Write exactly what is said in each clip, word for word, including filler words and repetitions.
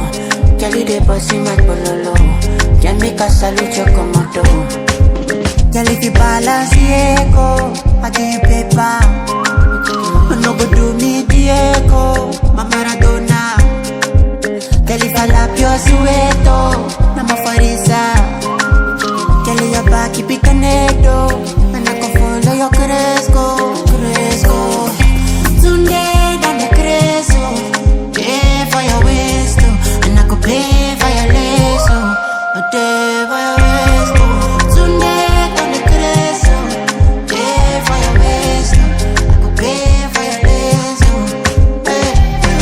Kelly de bossy my bololo. Can make a salute your commando. Girl, if you balance the echo, I give you paper. No go do me Diego, my Maradona. Girl, if I lap your sueto, na mafarisa. Girl, your back keep it canedo, and I can follow your cresco, cresco. Tunde dan the cresco, pay for your waist, and I could pay for your lace, a day for your waist. Tunde dan the cresco, pay for your waist, I could pay for your lace, hey.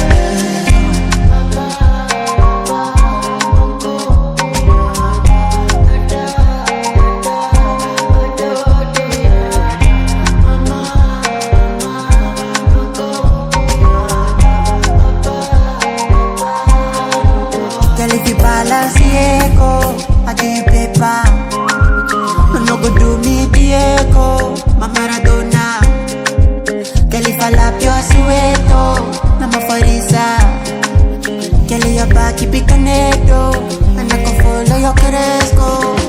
Girl, if you balance the echo, I give you paper. No go do me Diego, my Maradona. Girl, if I lap your sueto, na mafarisa. Girl, your back keep it canedo, and I can follow your cresco.